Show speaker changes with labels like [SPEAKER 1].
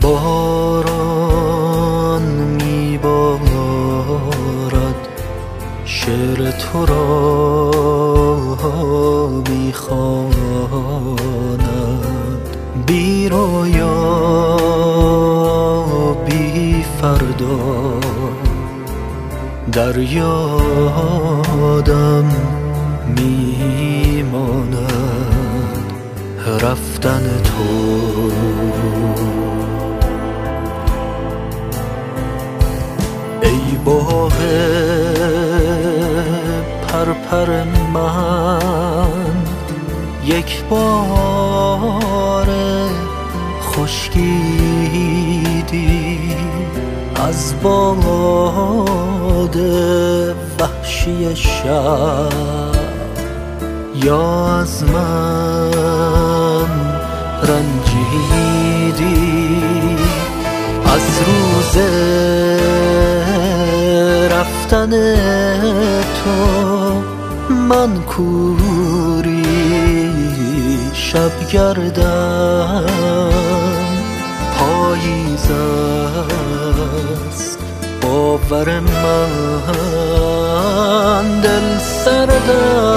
[SPEAKER 1] باران میبارد، شعر تو را میخواند، بی رویا بی فردا در یادم میماند رفتن تو. ای باغ پرپر من، یک بار خشکیدی از باد وحشی شب، یا از من رنجیدی از روز رفتن تو. من کوری شبگردم، پاییز است باور من، دل سردم